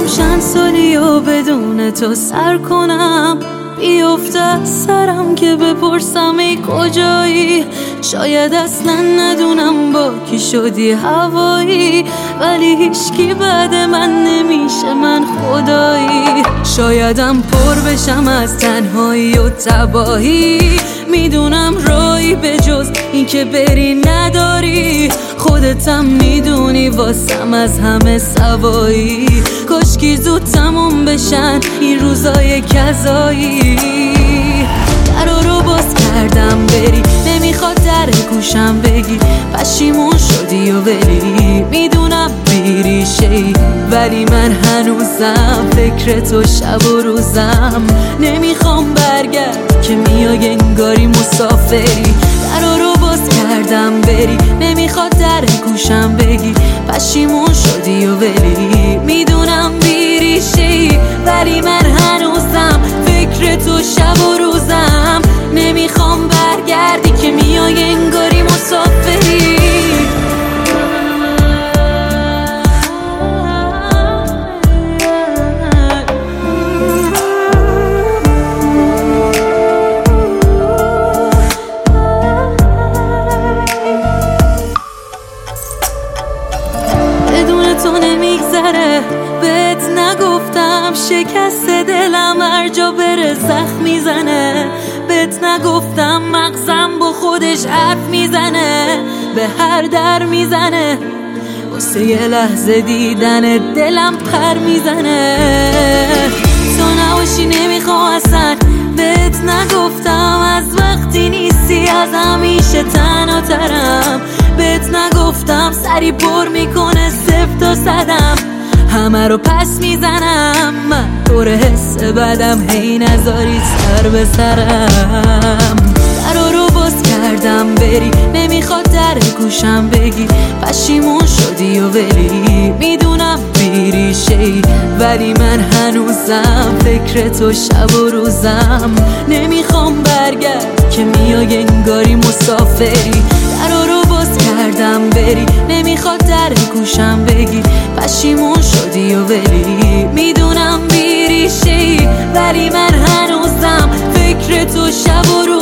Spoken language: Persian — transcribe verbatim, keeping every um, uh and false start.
میخوام چند سالی و بدون تو سر کنم، بیفته از سرم که بپرسم ای کجایی. شاید اصلا ندونم با کی شدی هوایی، ولی هیچکی بعد من نمیشه من خدایی. شایدم پر بشم از تنهایی و تباهی، میدونم رایی به جز این که بری نداری. خودتم میدونی واسم از همه سوایی، کاشکی زود تموم بشن این روزای کذایی. درا رو باز کردم بری، نمیخواد در گوشم بگی پشیمون شدی و ولی میدونم بیریشه‌ای، ولی من هنوزم فکر تو شب و روزم. نمیخوام برگرد که میای انگاری مسافری. درا رو باز کردم بری، نمیخواد در گوشم بگی پشیمون شدی و ولی میدونم بیریشه‌ای، ولی من هنوزم فکر تو شب و روزم. نمیخوام برگردی که میای انگاری مسافری. بدون تو نمیگذره، بهت نگفتم شکست دلم هر جا بره زخم میزنه. بهت نگفتم مغزم با خودش حرف میزنه، به هر در میزنه. واسه یه لحظه دیدن دلم پر میزنه. تو نباشی نمیخوام اصلا، بهت نگفتم از وقتی نیستی از همیشه تنها ترم. بهت نگفتم سری پر میکنه صفر تا صدم، همه رو پس میزنم. من طور حس بدم هی نذاری سر به سرم. درا رو باز کردم بری، نمیخواد در گوشم بگی پشیمون شدی و ولی میدونم بیریشه‌ای، ولی من هنوزم فکر تو شب و روزم. نمیخوام برگرد که میای انگاری مسافری. درا رو باز کردم بری، نمیخواد در گوشم بگی پشیمون شدی و ولی میدونم بیریشه‌ای، ولی من هنوزم فکر تو شب و روزم.